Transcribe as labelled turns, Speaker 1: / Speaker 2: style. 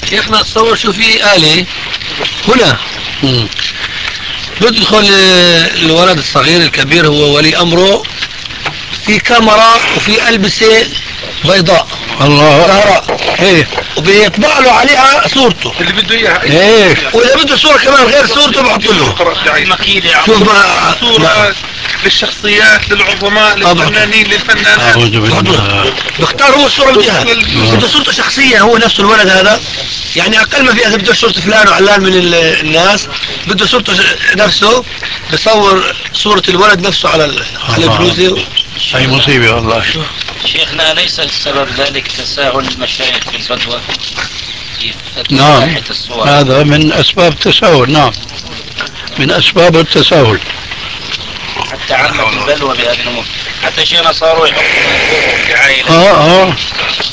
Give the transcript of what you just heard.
Speaker 1: شيخنا تصور شو في آلة هنا بدخل الولد الصغير الكبير هو ولي أمره، في كاميرا وفي ألبسة بيضاء
Speaker 2: الله
Speaker 1: زهراء
Speaker 2: ايه
Speaker 1: وبيطبع له عليها صورته
Speaker 3: اللي بده اياها
Speaker 2: ايه
Speaker 1: واذا بده صورة كمان غير صورته بحط له
Speaker 3: مكيدة
Speaker 1: شوف
Speaker 3: صورة للشخصيات للعظماء للفنانين للفنانات.
Speaker 2: اعوذ بالله.
Speaker 1: بختار هو الصورة اللي بدها، بده صورته شخصية هو نفسه الولد هذا، يعني أقل ما فيها إذا بده صورة فلان وعلان من الناس بده صورته نفسه، بصور صورة الولد نفسه على البلوزة.
Speaker 2: هاي مصيبة والله.
Speaker 4: شيخنا أليس السبب ذلك تساهل المشايخ في الفتوى في
Speaker 2: نعم
Speaker 4: فتوى الصور؟
Speaker 2: هذا من أسباب التساهل، نعم من أسباب التساهل.
Speaker 4: حتى عامة البلوى بهذه الأمور، حتى شيخنا صاروا يحطوا من فوقهم في عائلة.
Speaker 2: اه